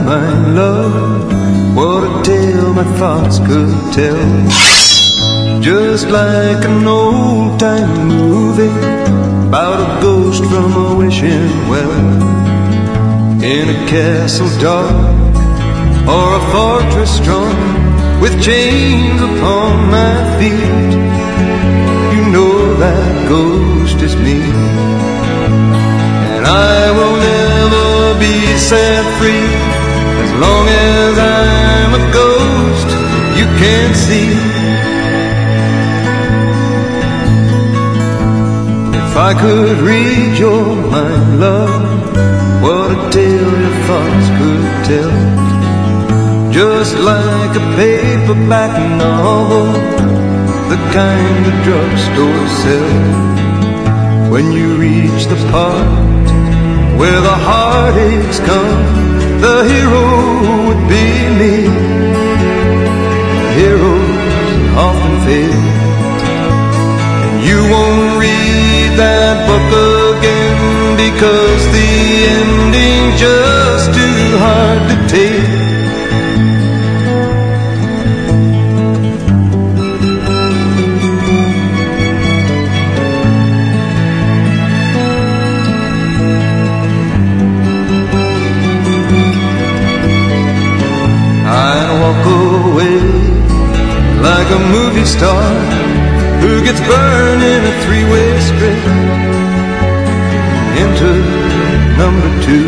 mind, love. What a tale my thoughts could tell. Just like an old-time movie about a ghost from a wishing well, in a castle dark or a fortress strong, with chains upon my feet. You know that ghost is me, and I will never be set free as long as I'm a ghost you can't see. If I could read your mind, love, what a tale your thoughts could tell. Just like a paperback novel, the kind the drugstore sells. When you reach the part where the heartaches come, the hero would be me. Heroes often fail, and you won't read that book again because the ending's just too hard to take. Walk away like a movie star who gets burned in a three-way script. Enter number two,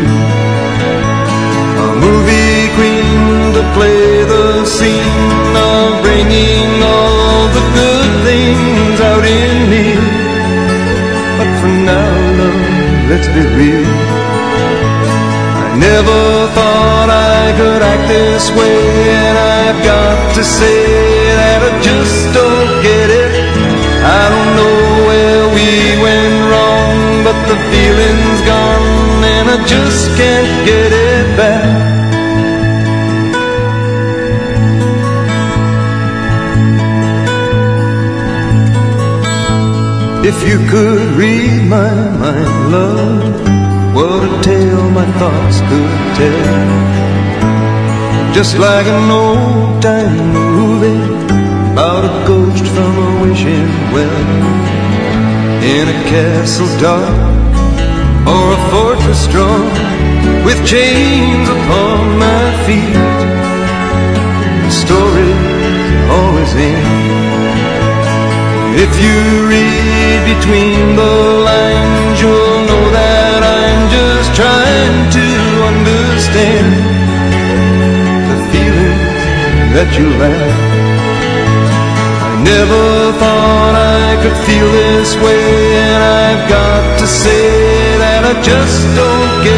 a movie queen to play the scene of bringing all the good things out in me. But for now, love, let's be real. I never thought I could act this way, and I've got to say that I just don't get it. I don't know where we went wrong, but the feeling's gone and I just can't get it back. If you could read my mind, love, what a tale my thoughts could tell. Just like an old-time movie about a ghost from a wishing well, in a castle dark or a fortress strong, with chains upon my feet. The story's always in. If you read between the lines, you'll know that I'm just trying to understand the feelings that you lack. I never thought I could feel this way, and I've got to say that I just don't get